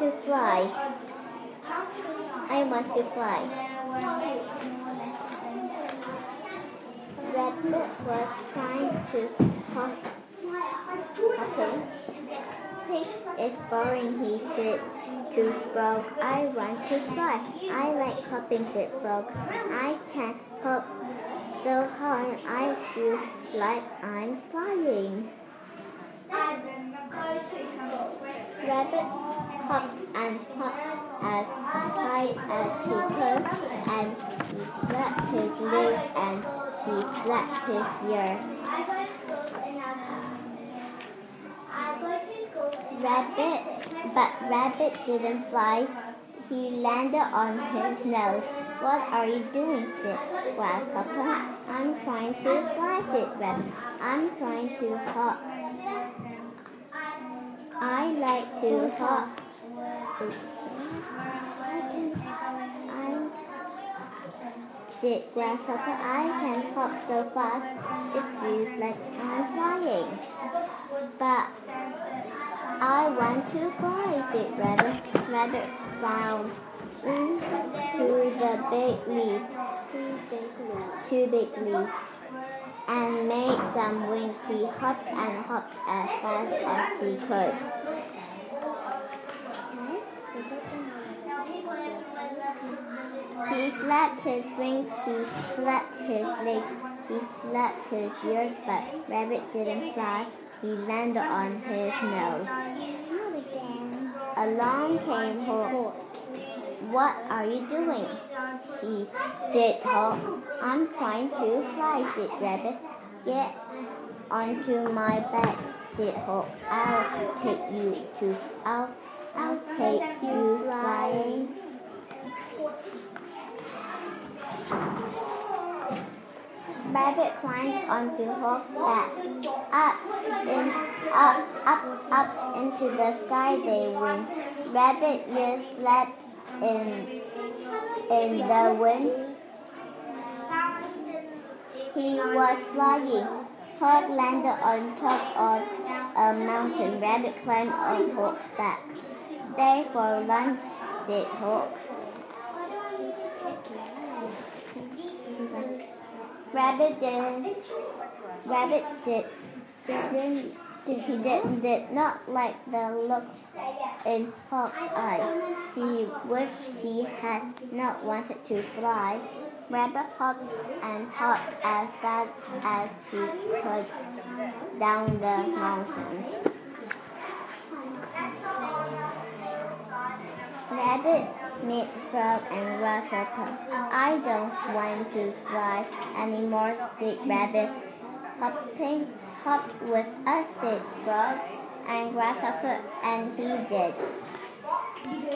to fly. I want to fly. Rabbit was trying to hopping. Pig is boring, he said to Frog. I want to fly. I like hopping, said Frog. I can hop so high I feel like I'm flying. Rabbit hopped and hopped as high as he could, and he flapped his legs and he flapped his ears. But Rabbit didn't fly. He landed on his nose. What are you doing, said Grasshopper. I'm trying to fly, said Rabbit. I'm trying to hop. I like to hop. Said Grasshopper. I can hop so fast. It feels like I'm flying. But I want to fly, said Rabbit. Rabbit found two big leaves, and made some wings. He hopped and hopped as fast as he could. He flapped his wings, he flapped his legs, he flapped his ears, but Rabbit didn't fly. He landed on his nose. Along came Hawk. What are you doing? He said Hawk. I'm trying to fly, said Rabbit. Get onto my back, said Hawk. I'll take you flying. Rabbit climbed onto Hawk's back. Up into the sky they went. Rabbit ears flapped in the wind. He was flying. Hawk landed on top of a mountain. Rabbit climbed on Hawk's back. Stay for lunch, said Hawk. Rabbit did not like the look in Hawk's eyes. He wished he had not wanted to fly. Rabbit hopped and hopped as fast as he could down the mountain. Rabbit met Frog and Grasshopper. I don't want to fly anymore, said Rabbit. Hopped with us, said Frog and Grasshopper, and he did.